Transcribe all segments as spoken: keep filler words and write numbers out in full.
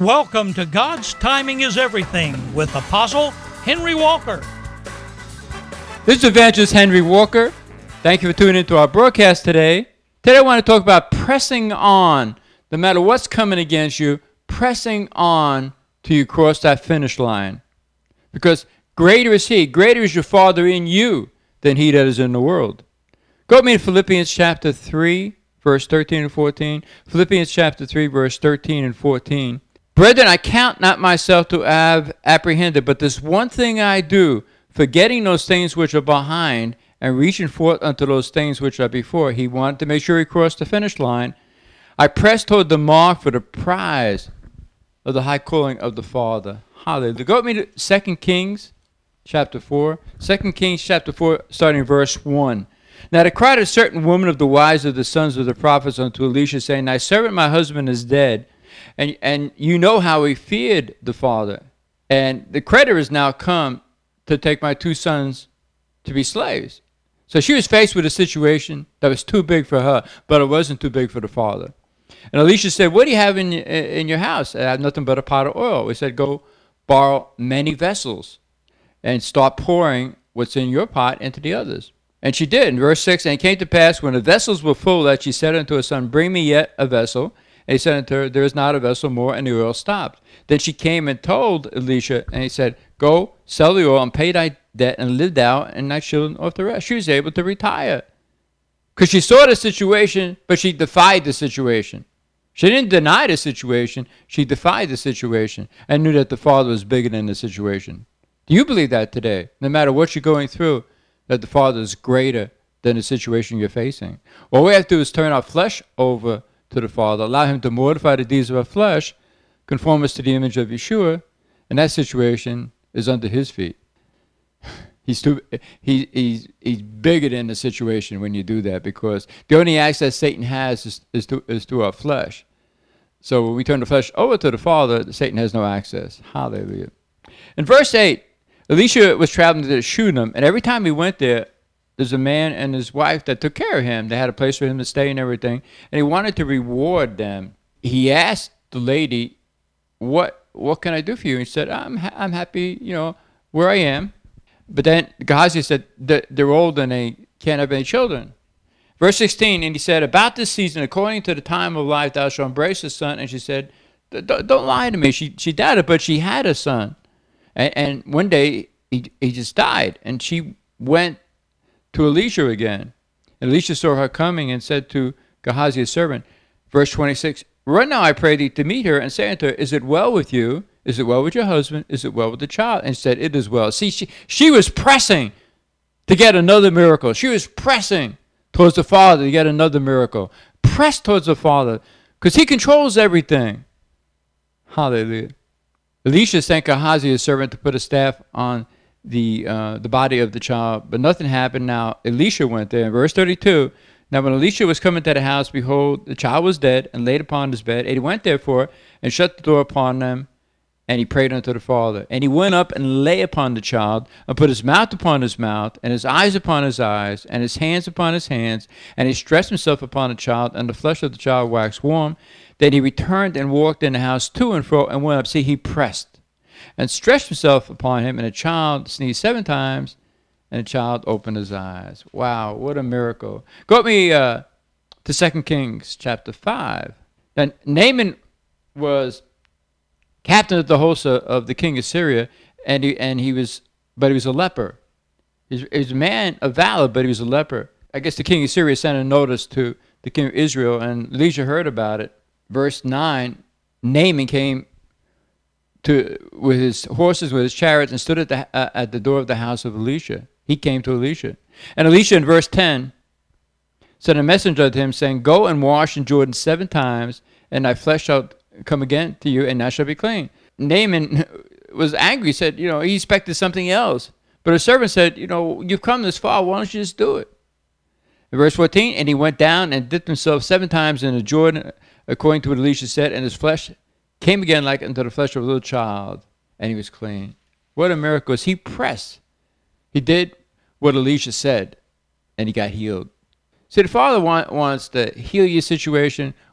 Welcome to God's Timing is Everything with Apostle Henry Walker. This is Evangelist Henry Walker. Thank you for tuning into our broadcast today. Today I want to talk about pressing on. No matter what's coming against you, pressing on till you cross that finish line. Because greater is He, greater is your Father in you than he that is in the world. Go with me to Philippians chapter three, verse thirteen and fourteen. Philippians chapter three, verse thirteen and fourteen. Brethren, I count not myself to have apprehended, but this one thing I do, forgetting those things which are behind and reaching forth unto those things which are before. He wanted to make sure he crossed the finish line. I press toward the mark for the prize of the high calling of the Father. Hallelujah. Go with me to Second Kings chapter four. Second Kings chapter four, starting verse one. Now there cried a certain woman of the wives of the sons of the prophets unto Elisha, saying, Thy servant my husband is dead. And and you know how he feared the father. And the creditor has now come to take my two sons to be slaves. So she was faced with a situation that was too big for her, but it wasn't too big for the father. And Elisha said, what do you have in, in your house? I have nothing but a pot of oil. He said, go borrow many vessels and start pouring what's in your pot into the others. And she did. In verse six, and it came to pass when the vessels were full that she said unto her son, Bring me yet a vessel. And he said unto her, There is not a vessel more, and the oil stopped. Then she came and told Elisha, and he said, Go, sell the oil, and pay thy debt, and live thou, and thy children off the rest. She was able to retire. Because she saw the situation, but she defied the situation. She didn't deny the situation, she defied the situation, and knew that the Father was bigger than the situation. Do you believe that today? No matter what you're going through, that the Father is greater than the situation you're facing. All we have to do is turn our flesh over to the Father, allow Him to mortify the deeds of our flesh, conform us to the image of Yeshua, and that situation is under His feet. He's too he he's he's bigger than the situation when you do that, because the only access Satan has is, is to is to our flesh. So when we turn the flesh over to the Father, Satan has no access. Hallelujah. In verse eight, Elisha was traveling to Shunem, and every time he went there, there's a man and his wife that took care of him. They had a place for him to stay and everything. And he wanted to reward them. He asked the lady, what what can I do for you? And he said, I'm ha- I'm happy, you know, where I am. But then Gehazi said, they're old and they can't have any children. Verse sixteen, and he said, About this season, according to the time of life, thou shalt embrace a son. And she said, don't lie to me. She she doubted, but she had a son. And, and one day, he, he just died. And she went to Elisha again. And Elisha saw her coming and said to Gehazi, his servant, verse twenty-six, Run now, I pray thee, to meet her, and say unto her, Is it well with you? Is it well with your husband? Is it well with the child? And she said, It is well. See, she, she was pressing to get another miracle. She was pressing towards the Father to get another miracle. Press towards the Father, because He controls everything. Hallelujah. Elisha sent Gehazi, his servant, to put a staff on the uh, the body of the child, but nothing happened. Now Elisha went there. In verse thirty-two, now when Elisha was coming to the house, behold, the child was dead and laid upon his bed. And he went therefore and shut the door upon them, and he prayed unto the Father. And he went up and lay upon the child, and put his mouth upon his mouth, and his eyes upon his eyes, and his hands upon his hands, and he stretched himself upon the child, and the flesh of the child waxed warm. Then he returned and walked in the house to and fro, and went up. See, he pressed and stretched himself upon him, and the child sneezed seven times, and the child opened his eyes. Wow, what a miracle. Go with me uh, to Second Kings chapter five. Then Naaman was captain of the host of the king of Syria, and he, and he was, but he was a leper. He was a man of valor, but he was a leper. I guess the king of Syria sent a notice to the king of Israel, and Elisha heard about it. Verse nine, Naaman came to with his horses, with his chariots, and stood at the uh, at the door of the house of Elisha. He came to Elisha. And Elisha in verse ten sent a messenger to him, saying, Go and wash in Jordan seven times, and thy flesh shall come again to you, and thou shalt be clean. Naaman was angry. He said, you know, he expected something else. But his servant said, you know, you've come this far, why don't you just do it? In verse fourteen, and he went down and dipped himself seven times in the Jordan, according to what Elisha said, and his flesh came again like unto the flesh of a little child, and he was clean. What a miracle. He pressed. He did what Elisha said, and he got healed. See, the Father want, wants to heal your situation,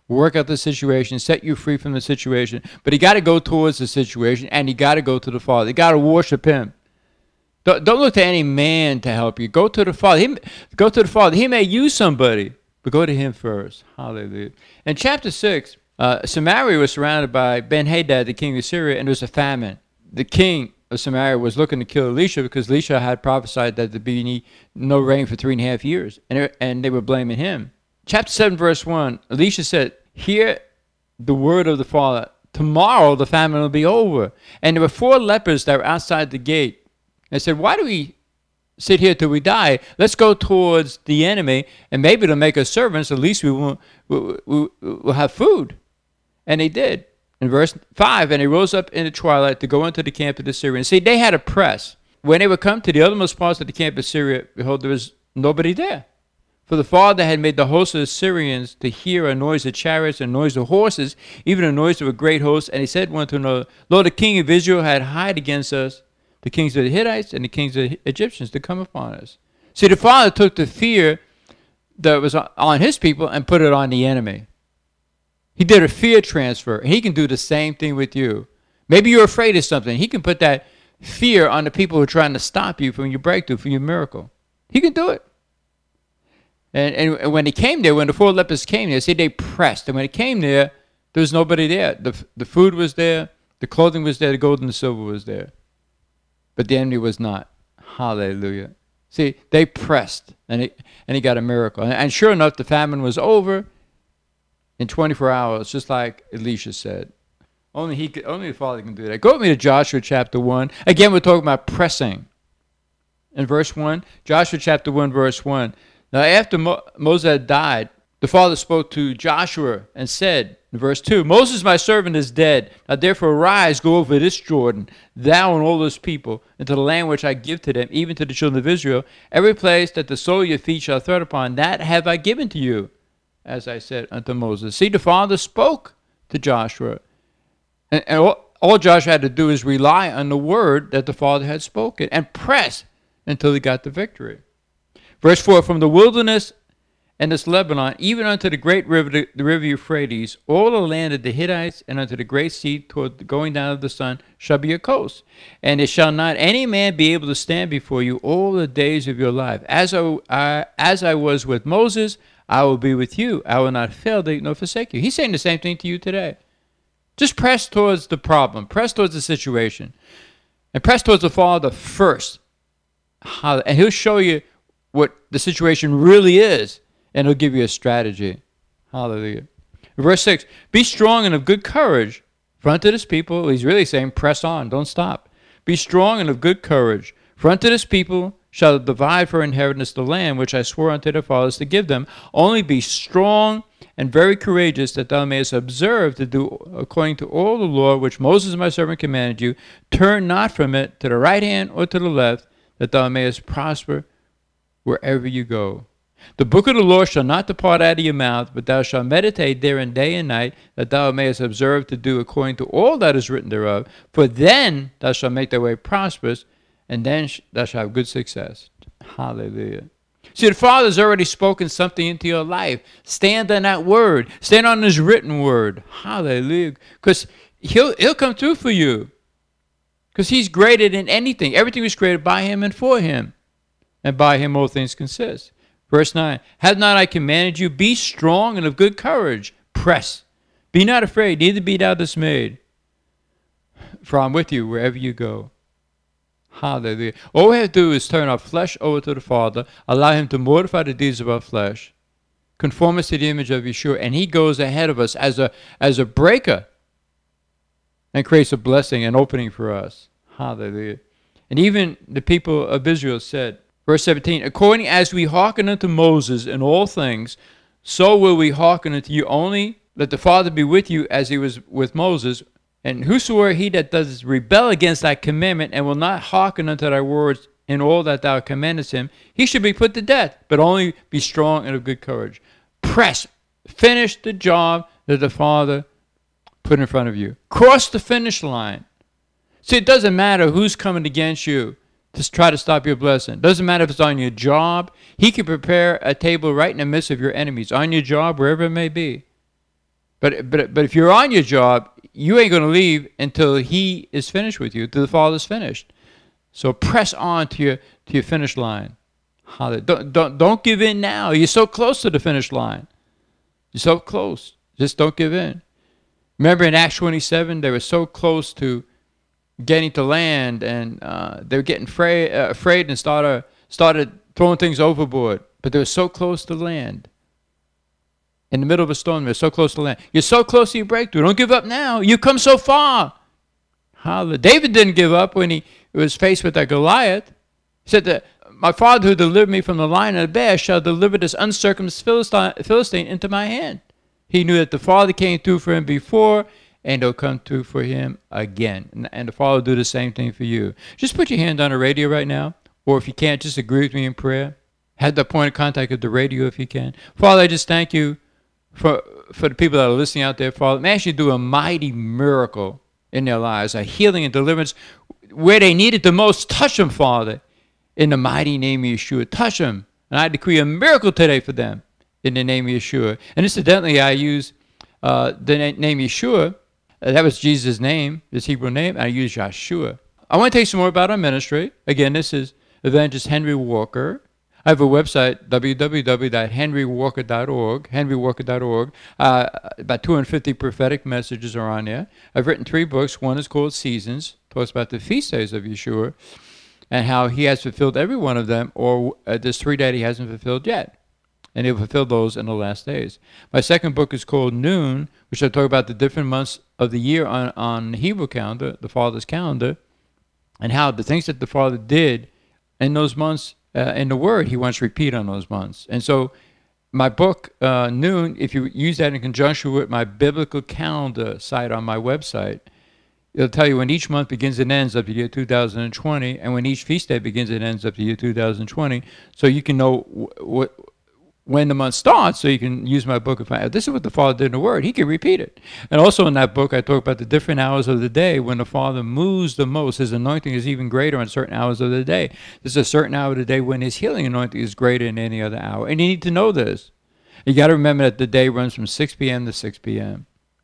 work out the situation, set you free from the situation. But he got to go towards the situation, and he got to go to the Father. You got to worship him. Don't, don't look to any man to help you. Go to the Father. He, go to the Father. He may use somebody, but go to him first. Hallelujah. In chapter six, uh, Samaria was surrounded by Ben-Hadad, the king of Syria, and there was a famine. The king of Samaria was looking to kill Elisha because Elisha had prophesied that there'd be no rain for three and a half years, and, and they were blaming him. Chapter seven, verse one, Elisha said, hear the word of the Father. Tomorrow the famine will be over. And there were four lepers that were outside the gate. They said, why do we sit here till we die? Let's go towards the enemy, and maybe it'll make us servants. At least we won't, we'll, we'll, we'll have food. And they did. In verse five, and he rose up in the twilight to go into the camp of the Syrians. See, they had a press. When they would come to the uttermost parts of the camp of Syria, behold, there was nobody there. For the Father had made the host of the Syrians to hear a noise of chariots and noise of horses, even a noise of a great host. And he said one to another, Lord, the king of Israel had hired against us the kings of the Hittites and the kings of the Egyptians to come upon us. See, the Father took the fear that was on his people and put it on the enemy. He did a fear transfer. He can do the same thing with you. Maybe you're afraid of something. He can put that fear on the people who are trying to stop you from your breakthrough, from your miracle. He can do it. And, and when he came there, when the four lepers came there, see, they pressed. And when he came there, there was nobody there. The, the food was there. The clothing was there. The gold and the silver was there. But the enemy was not. Hallelujah. See, they pressed, and he, and he got a miracle. And, and sure enough, the famine was over in twenty-four hours, just like Elisha said. Only he could, only the Father can do that. Go with me to Joshua chapter one. Again, we're talking about pressing. In verse one, Joshua chapter one, verse one. Now, after Mo- Moses had died, the Father spoke to Joshua and said, in verse two, Moses, my servant, is dead. Now, therefore, arise, go over this Jordan, thou and all this people, into the land which I give to them, even to the children of Israel. Every place that the sole of your feet shall tread upon, that have I given to you, as I said unto Moses. See, the Father spoke to Joshua. And, and all, all Joshua had to do is rely on the word that the Father had spoken and press until he got the victory. Verse four, from the wilderness and this Lebanon, even unto the great river, the, the river Euphrates, all the land of the Hittites, and unto the great sea toward the going down of the sun, shall be a coast. And it shall not any man be able to stand before you all the days of your life. As I, I, as I was with Moses, I will be with you. I will not fail thee nor forsake you. He's saying the same thing to you today. Just press towards the problem. Press towards the situation. And press towards the Father first. And he'll show you what the situation really is. And he'll give you a strategy. Hallelujah. Verse six, be strong and of good courage. For unto this people, he's really saying, press on, don't stop. Be strong and of good courage. For unto this people shall divide for inheritance the land which I swore unto their fathers to give them. Only be strong and very courageous, that thou mayest observe to do according to all the law which Moses my servant commanded you. Turn not from it to the right hand or to the left, that thou mayest prosper wherever you go. The book of the law shall not depart out of your mouth, but thou shalt meditate therein day and night, that thou mayest observe to do according to all that is written thereof. For then thou shalt make thy way prosperous, and then thou shalt have good success. Hallelujah. See, the Father's already spoken something into your life. Stand on that word. Stand on his written word. Hallelujah. Because he'll, he'll come through for you. Because he's greater than anything. Everything was created by him and for him. And by him all things consist. Verse nine, have not I commanded you, be strong and of good courage. Press. Be not afraid, neither be thou dismayed. For I'm with you wherever you go. Hallelujah. All we have to do is turn our flesh over to the Father, allow him to mortify the deeds of our flesh, conform us to the image of Yeshua, and he goes ahead of us as a, as a breaker and creates a blessing, an opening for us. Hallelujah. And even the people of Israel said, verse seventeen, according as we hearken unto Moses in all things, so will we hearken unto you. Only let the Father be with you as he was with Moses. And whosoever he that does rebel against thy commandment and will not hearken unto thy words in all that thou commandest him, he should be put to death, but only be strong and of good courage. Press. Finish the job that the Father put in front of you. Cross the finish line. See, it doesn't matter who's coming against you to try to stop your blessing. Doesn't matter if it's on your job. He can prepare a table right in the midst of your enemies, on your job, wherever it may be. But but but if you're on your job, you ain't going to leave until he is finished with you, until the Father's finished. So press on to your to your finish line. Don't don't don't give in now. You're so close to the finish line. You're so close. Just don't give in. Remember in Acts twenty-seven, they were so close to getting to land, and uh, they were getting afraid, uh, afraid and started started throwing things overboard. But they were so close to land. In the middle of a storm, they're so close to land. You're so close to your breakthrough. Don't give up now. You've come so far. Hallelujah. David didn't give up when he was faced with that Goliath. He said that my Father who delivered me from the lion and the bear shall deliver this uncircumcised Philistine, Philistine into my hand. He knew that the Father came through for him before, and he'll come through for him again. And, and the Father will do the same thing for you. Just put your hand on the radio right now, or if you can't, just agree with me in prayer. Have the point of contact of the radio if you can. Father, I just thank you for for the people that are listening out there, Father. May you do a mighty miracle in their lives, a healing and deliverance where they need it the most. Touch them, Father, in the mighty name of Yeshua. Touch them. And I decree a miracle today for them in the name of Yeshua. And incidentally, I use uh, the na- name Yeshua. Uh, that was Jesus' name, his Hebrew name. And I use Yeshua. I want to tell you some more about our ministry. Again, this is Evangelist Henry Walker. I have a website, w w w dot henry walker dot org, henry walker dot org. Uh, about two hundred fifty prophetic messages are on there. I've written three books. One is called Seasons, talks about the feast days of Yeshua and how he has fulfilled every one of them, or uh, there's three that he hasn't fulfilled yet. And he'll fulfill those in the last days. My second book is called Noon, which I talk about the different months of the year on, on the Hebrew calendar, the Father's calendar, and how the things that the Father did in those months, Uh, in the Word, he wants to repeat on those months. And so my book, uh, Noon, if you use that in conjunction with my biblical calendar site on my website, it'll tell you when each month begins and ends up to the year two thousand twenty, and when each feast day begins and ends up to the year two thousand twenty, so you can know what when the month starts, so you can use my book and find out, this is what the Father did in the Word. He can repeat it. And also in that book, I talk about the different hours of the day when the Father moves the most. His anointing is even greater on certain hours of the day. There's a certain hour of the day when his healing anointing is greater than any other hour. And you need to know this. You got to remember that the day runs from six p.m. to six p.m.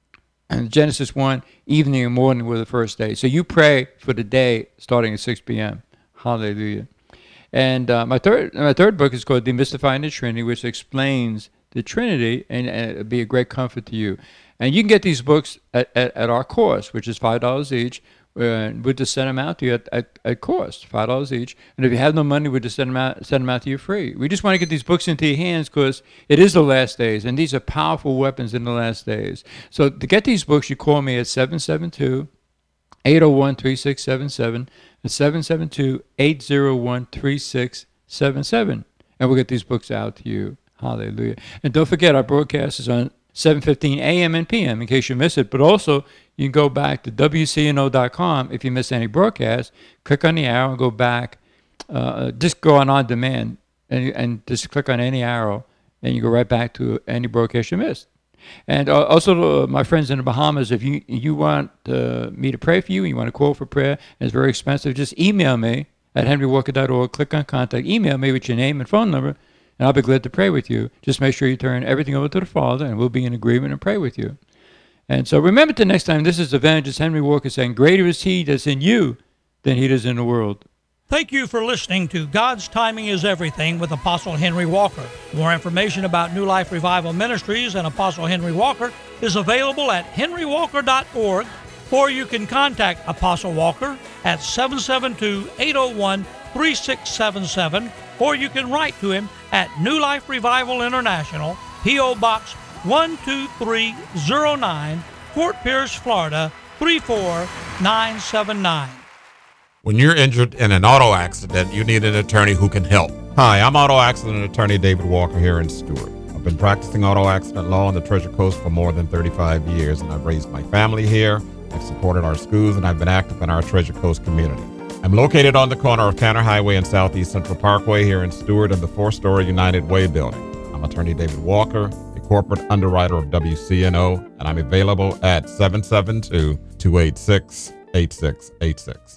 And Genesis one, evening and morning were the first day. So you pray for the day starting at six p.m. Hallelujah. And uh, my third my third book is called Demystifying the Trinity, which explains the Trinity, and, and it'll be a great comfort to you. And you can get these books at, at, at our cost, which is five dollars each. Uh, we'll just send them out to you at, at, at cost, five dollars each. And if you have no money, we'll just send them out, send them out to you free. We just want to get these books into your hands because it is the last days, and these are powerful weapons in the last days. So to get these books, you call me at seven seven two, eight oh one, three six seven seven. It's seven seven two, eight oh one, three six seven seven. And we'll get these books out to you. Hallelujah. And don't forget, our broadcast is on seven fifteen a.m. and p m in case you miss it. But also, you can go back to w c n o dot com if you miss any broadcast. Click on the arrow and go back. Uh, just go on on demand and, and just click on any arrow, and you go right back to any broadcast you missed. And uh, also, uh, my friends in the Bahamas, if you you want uh, me to pray for you, and you want to call for prayer, and it's very expensive, just email me at henry walker dot org. Click on contact. Email me with your name and phone number, and I'll be glad to pray with you. Just make sure you turn everything over to the Father, and we'll be in agreement and pray with you. And so remember the next time, this is Evangelist Henry Walker saying, greater is he that's in you than he that's in the world. Thank you for listening to God's Timing is Everything with Apostle Henry Walker. More information about New Life Revival Ministries and Apostle Henry Walker is available at henry walker dot org, or you can contact Apostle Walker at seven seven two, eight oh one, three six seven seven, or you can write to him at New Life Revival International, P O. Box one two three oh nine, Fort Pierce, Florida three four nine seven nine. When you're injured in an auto accident, you need an attorney who can help. Hi, I'm auto accident attorney David Walker here in Stewart. I've been practicing auto accident law on the Treasure Coast for more than thirty-five years, and I've raised my family here, I've supported our schools, and I've been active in our Treasure Coast community. I'm located on the corner of Tanner Highway and Southeast Central Parkway here in Stewart in the four-story United Way building. I'm attorney David Walker, a corporate underwriter of W C N O, and I'm available at seven seven two, two eight six, eight six eight six.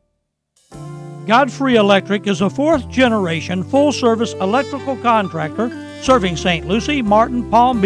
Godfrey Electric is a fourth-generation full-service electrical contractor serving Saint Lucie, Martin, Palm Beach,